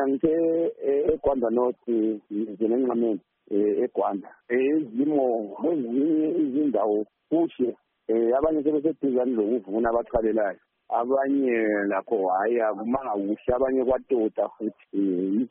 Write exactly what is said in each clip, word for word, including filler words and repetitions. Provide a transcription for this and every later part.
mina ngithe eGwanda North ngizele enqameni eGwanda izimo ezinye izindawo kuhle abanye sebeseduzane lokuvuna abaqalelayo abanye lakho hayi akumanga kuhle abanye kwatota futhi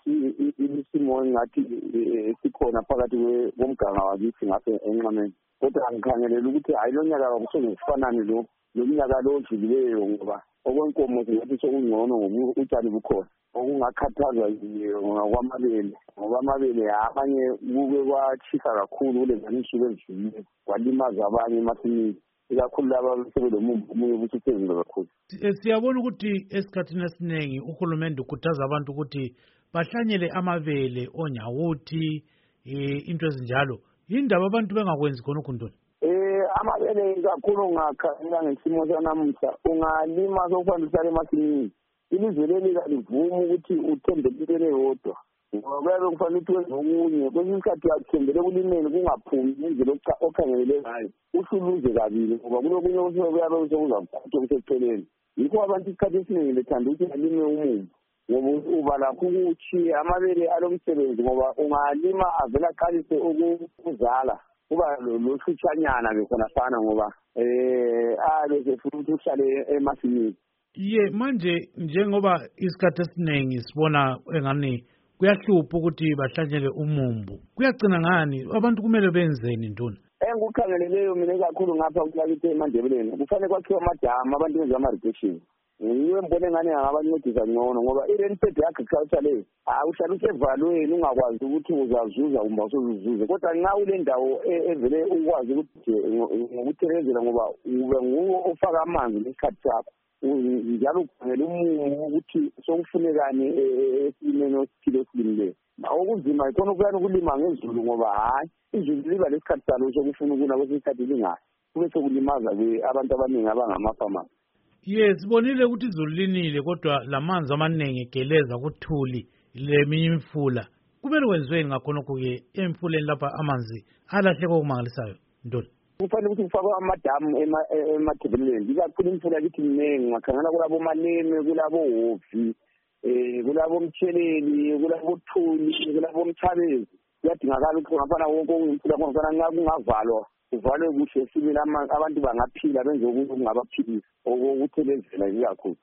isimo engathi sikhona phakathi komganga wakithi ngapha enqameni kodwa ngikhangelela ukuthi hayi lo nyaka akusokufanani lo lomnyaka lo odlulileyo ngoba okwenkomo singathi sokungcono ngoba utshani bukhona okungakhathazwa ngokwamabele ngoba amabele abanye kube kwachisa kakhulu kule nganisuku ezidlulile kwalimaza abanye emasimini ikakhulu laba sebelomuntu omunye ukuthi uphezulu kakhulu. Siyabona ukuthi esikhathini esiningi uhulumende ukhuthaza abantu ukuthi bahlanyele amabele onyawuthi into ezinjalo yindaba abantu bengakwenzi khona ukundoni. Eh amabele kakhulu ngakha ngesimo sanamuhla ungalima sokufanele emasimini ilizwe leli kalivuma ukuthi uthembele yodwa ngoba kuyabe kufanele ukuthi wenze okunye kwesinye isikhathi uyathembele kulimeni kungaphumi ngendlela okhangelele ngayo usuluze kabili ngoba kulokunye kusuke kuyabe sokuza kukhutha kuseceleni yikho abantu isikhathi esiningi bethanda ukuthi balime umumbu ngoba uba lakho ukuthi amabele alomsebenzi ngoba ungalima avela aqalise ukuzala kuba lohlutshanyana ke khona fana ngoba eh abe sefuna ukuthi uhlale emasimini. Ye manje njengoba isikhathi esiningi sibona engani kuyahlupha ukuthi bahlanyele umumbu kuyagcina ngani abantu kumele benzeni ntona? Engikukhangeleleyo mina kakhulu ngapha kulakithi eMandebeleni kufanele kwakhiwe amadamu abantu benze ama-irrigation yiwe mbone ngane angabancedisa ngcono ngoba i-rainfed agriculture le awuhlala usevalweni ungakwazi ukuthi uzazuza kumbe usuzuze kodwa nxa ule ndawo evele ukwazi ukuthi ngokuthelezela ngoba ube nguwo ofaka amanzi ngesikhathi sakho njalo ukhangela umumo ukuthi sokufunekani esimeni osithile esilimileyo okunzima ikhona ukuyani ukulima ngezulu ngoba hayi izulu liba lesikhathi salo sokufuna ukuna kwesinye isikhathi lingayo kube sokulimaza abantu abaningi abangamafama. Ye sibonile ukuthi izulu linile kodwa lamanzi amaningi egeleza kuthuli leminye imfula kumele wenziweni ngakhonokho-ke emfuleni lapha amanzi alahleka okumangalisayo ntoni? Kufanele ukuthi kufakwe amadamu emathebeleni ikakhulu imfula kithi mningi ngakhangela kulabo maleme kulabo hovi um kulabo mtsheleli kulabo thuli kulabo mthabezi kuyadingakala ukuthi ngafana wonke okuyimfula khona nxa kungavalwa kuvalwe kuhle simile abantu bangaphila benze okunye okungabaphilisa okuthelezela ikakhulu.